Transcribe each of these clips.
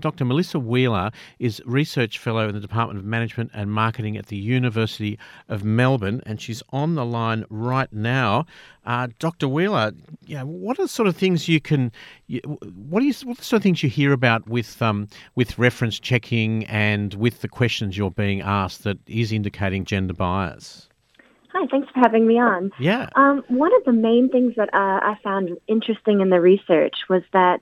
Dr. Melissa Wheeler is Research Fellow in the Department of Management and Marketing at the University of Melbourne, and she's on the line right now. Dr. Wheeler, what are the sort of things what are the sort of things you hear about with reference checking and with the questions you're being asked that is indicating gender bias? Hi, thanks for having me on. Yeah. One of the main things that I found interesting in the research was that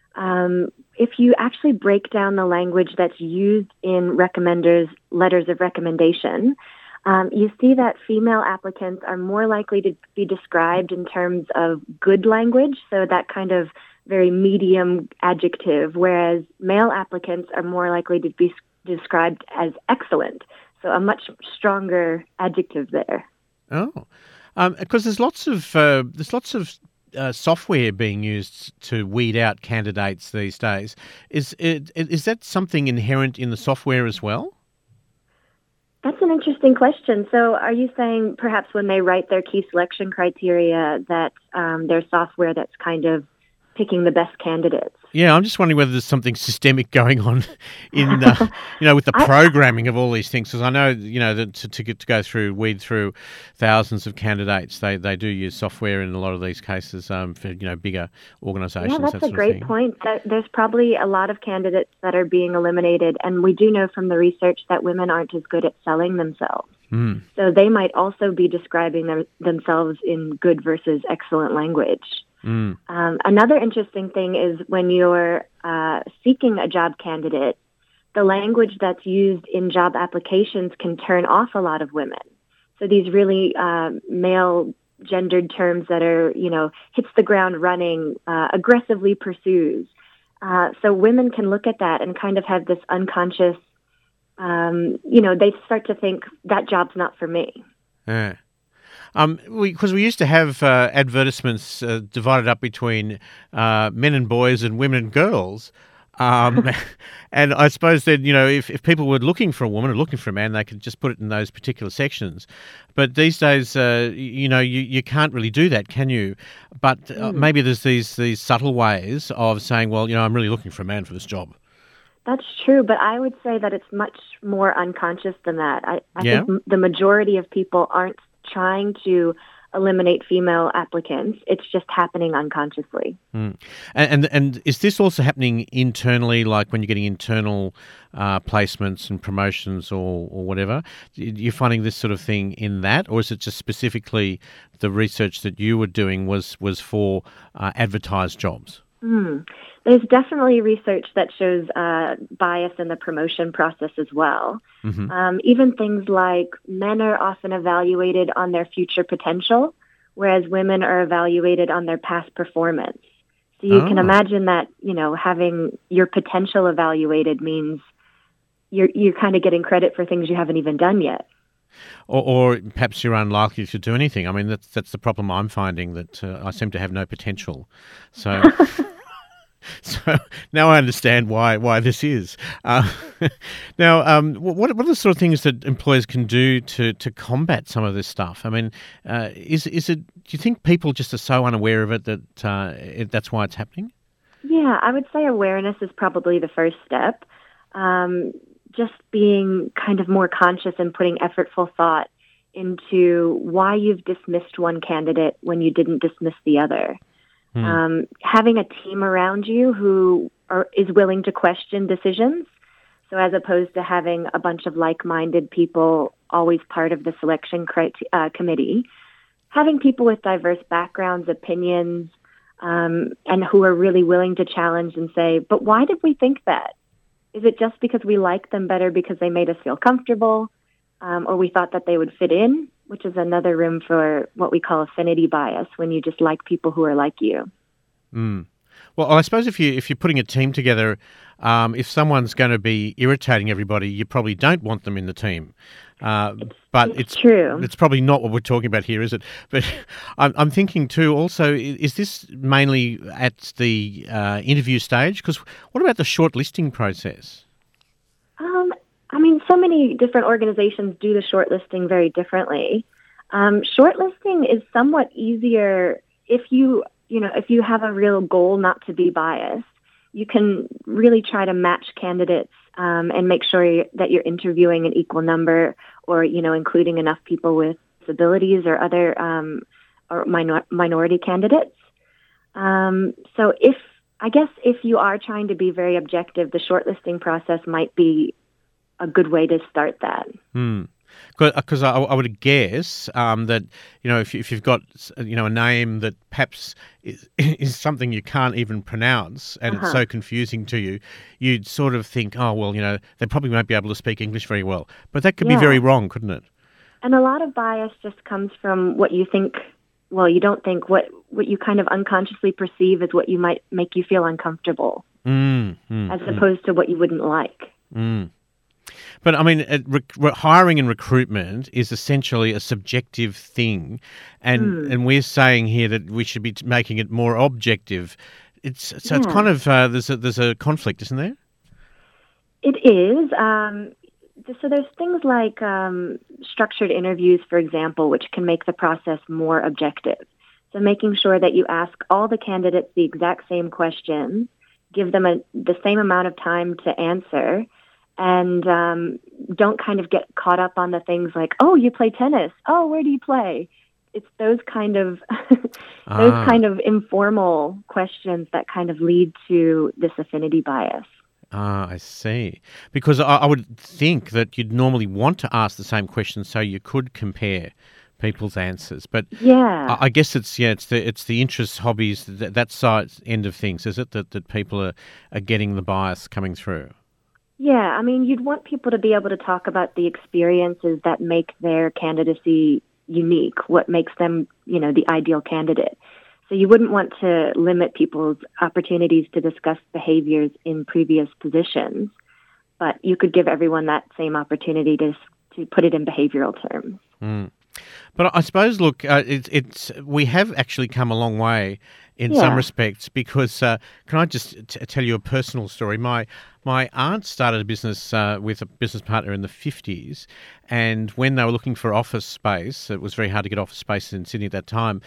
if you actually break down the language that's used in recommenders' letters of recommendation, you see that female applicants are more likely to be described in terms of good language, so that kind of very medium adjective, whereas male applicants are more likely to be described as excellent, so a much stronger adjective there. Oh, because there's lots of software being used to weed out candidates these days. Is that something inherent in the software as well? That's an interesting question. So are you saying perhaps when they write their key selection criteria that there's software that's kind of picking the best candidates? Yeah, I'm just wondering whether there's something systemic going on in, with the programming of all these things. Because I know, that to weed through thousands of candidates, they do use software in a lot of these cases for, bigger organisations. Yeah, that's a great point. There's probably a lot of candidates that are being eliminated. And we do know from the research that women aren't as good at selling themselves. Mm. So they might also be describing themselves in good versus excellent language. Mm. Another interesting thing is when you're seeking a job candidate, the language that's used in job applications can turn off a lot of women. So these really male gendered terms that are, hits the ground running, aggressively pursues. So women can look at that and kind of have this unconscious, they start to think that job's not for me. Yeah. Because we used to have advertisements divided up between men and boys and women and girls. And I suppose that, if people were looking for a woman or looking for a man, they could just put it in those particular sections. But these days, you can't really do that, can you? But maybe there's these subtle ways of saying, well, I'm really looking for a man for this job. That's true, but I would say that it's much more unconscious than that. I think the majority of people aren't trying to eliminate female applicants. It's just happening unconsciously. Mm. And is this also happening internally, like when you're getting internal placements and promotions or whatever? You're finding this sort of thing in that, or is it just specifically the research that you were doing was for advertised jobs? There's definitely research that shows bias in the promotion process as well. Mm-hmm. Even things like men are often evaluated on their future potential, whereas women are evaluated on their past performance. So you can imagine that, having your potential evaluated means you're kind of getting credit for things you haven't even done yet. Or perhaps you're unlikely to do anything. I mean, that's the problem I'm finding, that I seem to have no potential. So... So now I understand why this is. Now, what are the sort of things that employers can do to combat some of this stuff? I mean, is it? Do you think people just are so unaware of it that that's why it's happening? Yeah, I would say awareness is probably the first step. Just being kind of more conscious and putting effortful thought into why you've dismissed one candidate when you didn't dismiss the other. Having a team around you who is willing to question decisions. So as opposed to having a bunch of like-minded people always part of the selection committee, having people with diverse backgrounds, opinions, and who are really willing to challenge and say, but why did we think that? Is it just because we like them better because they made us feel comfortable, or we thought that they would fit in? Which is another room for what we call affinity bias, when you just like people who are like you. Mm. Well, I suppose if you're putting a team together, if someone's going to be irritating everybody, you probably don't want them in the team. But it's true. It's probably not what we're talking about here, is it? But I'm thinking too. Also, is this mainly at the interview stage? Because what about the shortlisting process? So many different organizations do the shortlisting very differently. Shortlisting is somewhat easier if you have a real goal not to be biased. you can really try to match candidates and make sure that you're interviewing an equal number, or including enough people with disabilities or other minority candidates. So if you are trying to be very objective, the shortlisting process might be a good way to start that. Because I would guess that if you've got a name that perhaps is something you can't even pronounce and it's so confusing to you, you'd sort of think, oh well, they probably won't be able to speak English very well. But that could be very wrong, couldn't it? And a lot of bias just comes from what you think. Well, you don't think what you kind of unconsciously perceive as what you might make you feel uncomfortable, as opposed to what you wouldn't like. But I mean, hiring and recruitment is essentially a subjective thing, and we're saying here that we should be making it more objective. It's kind of there's a conflict, isn't there? It is. So there's things like structured interviews, for example, which can make the process more objective. So making sure that you ask all the candidates the exact same questions, give them the same amount of time to answer, and don't kind of get caught up on the things like, oh, you play tennis. Oh, where do you play? It's those kind of informal questions that kind of lead to this affinity bias. I see. Because I would think that you'd normally want to ask the same question so you could compare people's answers. But I guess it's the interests, hobbies, that side end of things, is it, that people are getting the bias coming through? Yeah, I mean, you'd want people to be able to talk about the experiences that make their candidacy unique, what makes them, the ideal candidate. So you wouldn't want to limit people's opportunities to discuss behaviors in previous positions, but you could give everyone that same opportunity to put it in behavioral terms. But I suppose, look, we have actually come a long way in some respects, because can I just tell you a personal story? My aunt started a business with a business partner in the 50s, and when they were looking for office space, it was very hard to get office space in Sydney at that time,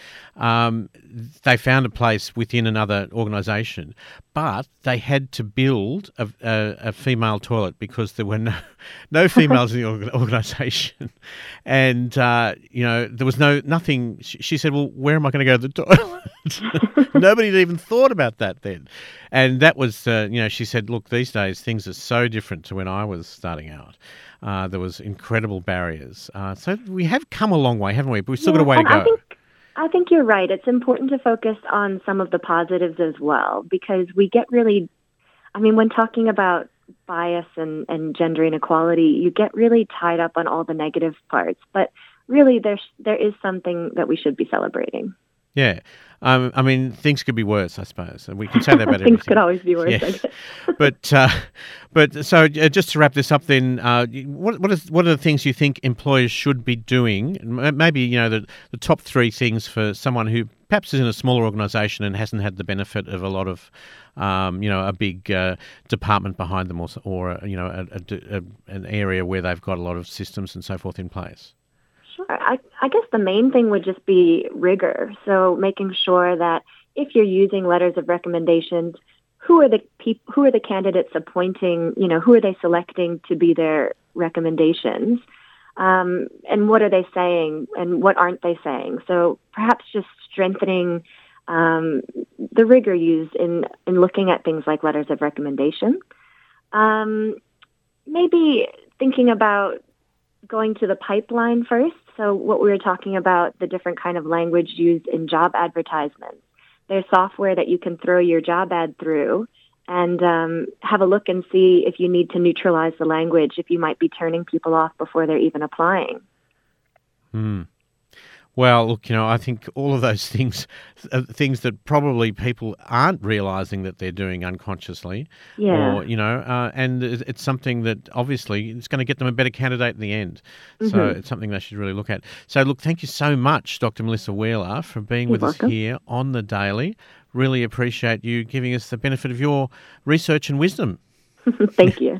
they found a place within another organisation, but they had to build a female toilet because there were no females in the organisation, and there was nothing. She said, "Well, where am I going to go to the toilet?" Nobody had even thought about that then, and that was she said, "Look, these days things are so different to when I was starting out. There was incredible barriers, so we have come a long way, haven't we? But we've still got a way to go." I think you're right. It's important to focus on some of the positives as well, because we get really, when talking about bias and gender inequality, you get really tied up on all the negative parts. But really, there is something that we should be celebrating. Yeah. Things could be worse, I suppose. And we can say that about everything. Things could always be worse, I guess. But so just to wrap this up then, what are the things you think employers should be doing? Maybe, the top three things for someone who perhaps is in a smaller organisation and hasn't had the benefit of a lot of, a big department behind them, or an area where they've got a lot of systems and so forth in place. Sure. I guess the main thing would just be rigor. So making sure that if you're using letters of recommendations, who are the candidates appointing, who are they selecting to be their recommendations? And what are they saying and what aren't they saying? So perhaps just strengthening the rigor used in looking at things like letters of recommendation. Maybe thinking about going to the pipeline first. So what we were talking about, the different kind of language used in job advertisements. There's software that you can throw your job ad through and have a look and see if you need to neutralize the language, if you might be turning people off before they're even applying. Well, look, I think all of those things are things that probably people aren't realising that they're doing unconsciously. Yeah. Or, and it's something that obviously it's going to get them a better candidate in the end. So it's something they should really look at. So, look, thank you so much, Dr. Melissa Wheeler, for being with us here on The Daily. Really appreciate you giving us the benefit of your research and wisdom. Thank you.